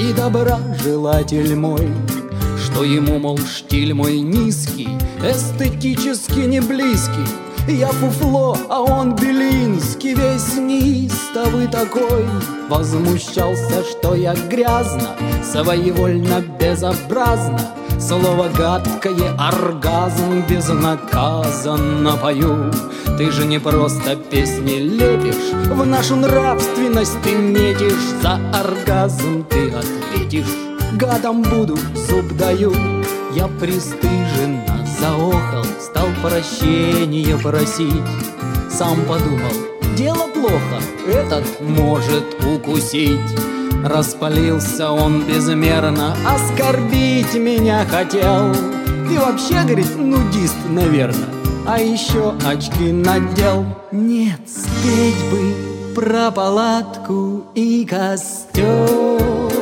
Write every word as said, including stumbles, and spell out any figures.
и добра желатель мой, что ему, мол, штиль мой низкий, эстетически не близкий. Я фуфло, а он Белинский, весь неистовый такой. Возмущался, что я грязно, своевольно, безобразно, слово гадкое, оргазм безнаказанно пою. Ты же не просто песни лепишь, в нашу нравственность ты метишь. За оргазм ты ответишь: гадом буду, зуб даю. Я пристыженно заохал, стал прощения просить. Сам подумал, дело плохо, этот может укусить. Распалился он безмерно, оскорбить меня хотел. Ты вообще, говорит, нудист, наверно, а еще очки надел. Нет, спеть бы про палатку и костер.